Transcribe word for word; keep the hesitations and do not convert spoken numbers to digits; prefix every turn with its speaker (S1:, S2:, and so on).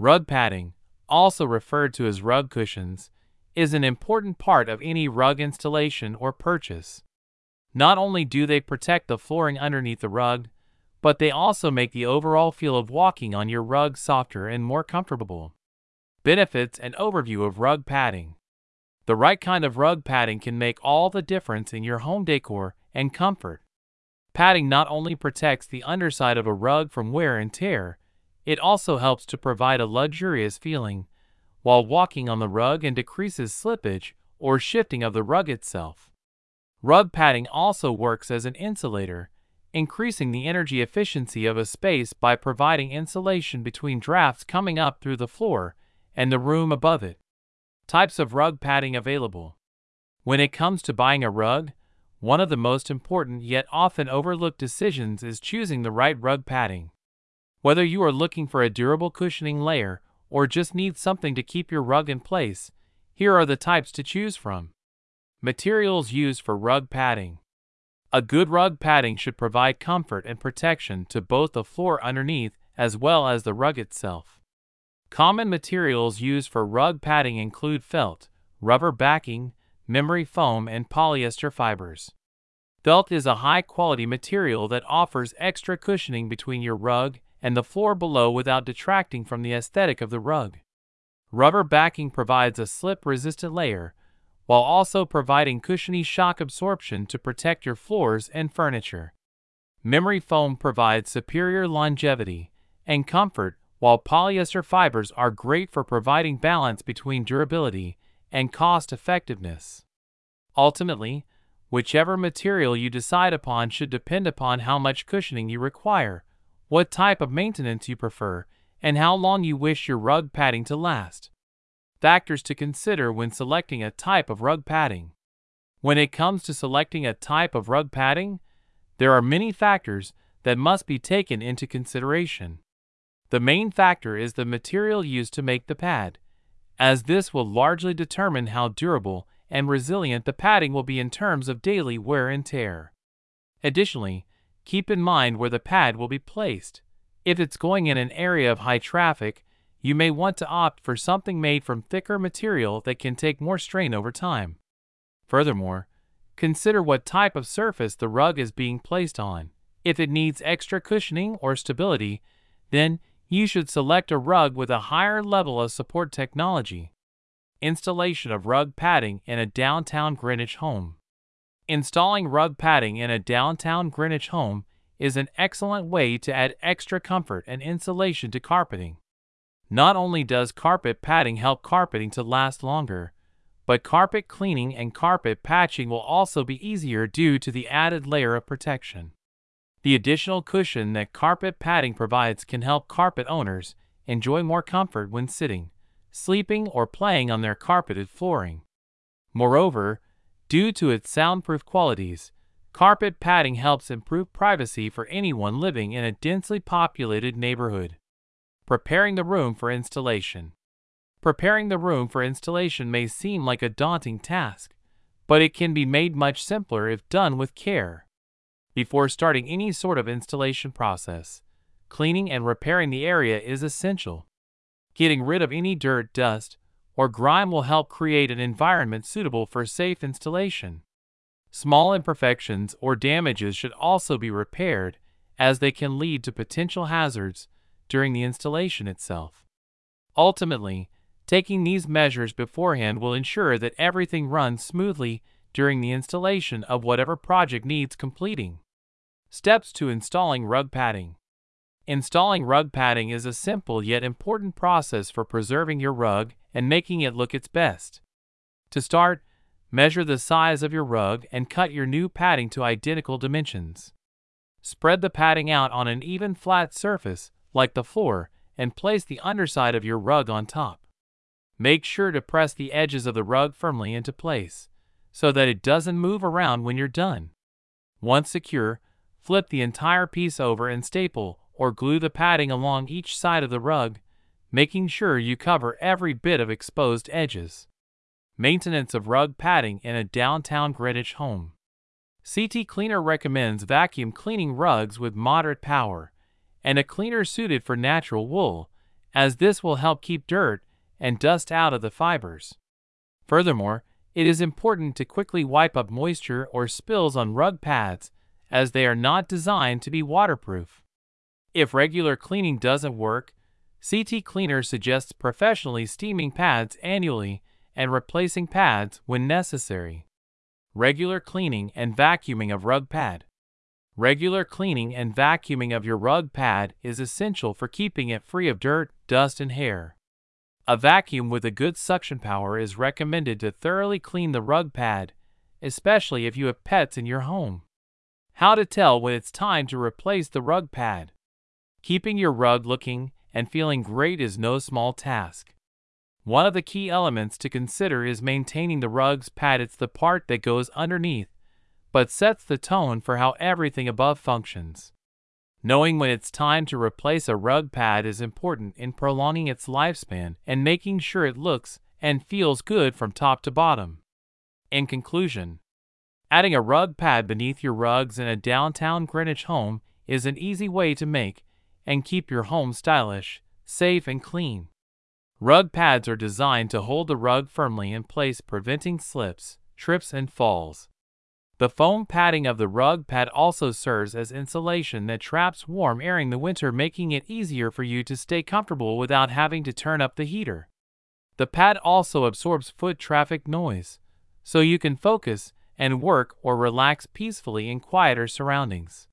S1: Rug padding, also referred to as rug cushions, is an important part of any rug installation or purchase. Not only do they protect the flooring underneath the rug, but they also make the overall feel of walking on your rug softer and more comfortable. Benefits and overview of rug padding. The right kind of rug padding can make all the difference in your home decor and comfort. Padding not only protects the underside of a rug from wear and tear, it also helps to provide a luxurious feeling while walking on the rug and decreases slippage or shifting of the rug itself. Rug padding also works as an insulator, increasing the energy efficiency of a space by providing insulation between drafts coming up through the floor and the room above it. Types of rug padding available. When it comes to buying a rug, one of the most important yet often overlooked decisions is choosing the right rug padding. Whether you are looking for a durable cushioning layer or just need something to keep your rug in place, here are the types to choose from. Materials used for rug padding. A good rug padding should provide comfort and protection to both the floor underneath as well as the rug itself. Common materials used for rug padding include felt, rubber backing, memory foam, and polyester fibers. Felt is a high-quality material that offers extra cushioning between your rug and the floor below without detracting from the aesthetic of the rug. Rubber backing provides a slip-resistant layer, while also providing cushiony shock absorption to protect your floors and furniture. Memory foam provides superior longevity and comfort, while polyester fibers are great for providing balance between durability and cost-effectiveness. Ultimately, whichever material you decide upon should depend upon how much cushioning you require, what type of maintenance you prefer, and how long you wish your rug padding to last. Factors to consider when selecting a type of rug padding. When it comes to selecting a type of rug padding, there are many factors that must be taken into consideration. The main factor is the material used to make the pad, as this will largely determine how durable and resilient the padding will be in terms of daily wear and tear. Additionally, keep in mind where the pad will be placed. If it's going in an area of high traffic, you may want to opt for something made from thicker material that can take more strain over time. Furthermore, consider what type of surface the rug is being placed on. If it needs extra cushioning or stability, then you should select a rug with a higher level of support technology. Installation of rug padding in a downtown Greenwich home. Installing rug padding in a downtown Greenwich home is an excellent way to add extra comfort and insulation to carpeting. Not only does carpet padding help carpeting to last longer, but carpet cleaning and carpet patching will also be easier due to the added layer of protection. The additional cushion that carpet padding provides can help carpet owners enjoy more comfort when sitting, sleeping, or playing on their carpeted flooring. Moreover, due to its soundproof qualities, carpet padding helps improve privacy for anyone living in a densely populated neighborhood. Preparing the room for installation. Preparing the room for installation may seem like a daunting task, but it can be made much simpler if done with care. Before starting any sort of installation process, cleaning and repairing the area is essential. Getting rid of any dirt, dust, or grime will help create an environment suitable for safe installation. Small imperfections or damages should also be repaired, as they can lead to potential hazards during the installation itself. Ultimately, taking these measures beforehand will ensure that everything runs smoothly during the installation of whatever project needs completing. Steps to installing rug padding. Installing rug padding is a simple yet important process for preserving your rug and making it look its best. To start, measure the size of your rug and cut your new padding to identical dimensions. Spread the padding out on an even flat surface, like the floor, and place the underside of your rug on top. Make sure to press the edges of the rug firmly into place, so that it doesn't move around when you're done. Once secure, flip the entire piece over and staple or glue the padding along each side of the rug, making sure you cover every bit of exposed edges. Maintenance of rug padding in a downtown Greenwich home. C T Cleaner recommends vacuum cleaning rugs with moderate power and a cleaner suited for natural wool, as this will help keep dirt and dust out of the fibers. Furthermore, it is important to quickly wipe up moisture or spills on rug pads, as they are not designed to be waterproof. If regular cleaning doesn't work, C T Cleaner suggests professionally steaming pads annually and replacing pads when necessary. Regular cleaning and vacuuming of rug pad. Regular cleaning and vacuuming of your rug pad is essential for keeping it free of dirt, dust, and hair. A vacuum with a good suction power is recommended to thoroughly clean the rug pad, especially if you have pets in your home. How to tell when it's time to replace the rug pad. Keeping your rug looking and feeling great is no small task. One of the key elements to consider is maintaining the rug's pad. It's the part that goes underneath, but sets the tone for how everything above functions. Knowing when it's time to replace a rug pad is important in prolonging its lifespan and making sure it looks and feels good from top to bottom. In conclusion, adding a rug pad beneath your rugs in a downtown Greenwich home is an easy way to make and keep your home stylish, safe, and clean. Rug pads are designed to hold the rug firmly in place, preventing slips, trips, and falls. The foam padding of the rug pad also serves as insulation that traps warm air in the winter, making it easier for you to stay comfortable without having to turn up the heater. The pad also absorbs foot traffic noise, so you can focus and work or relax peacefully in quieter surroundings.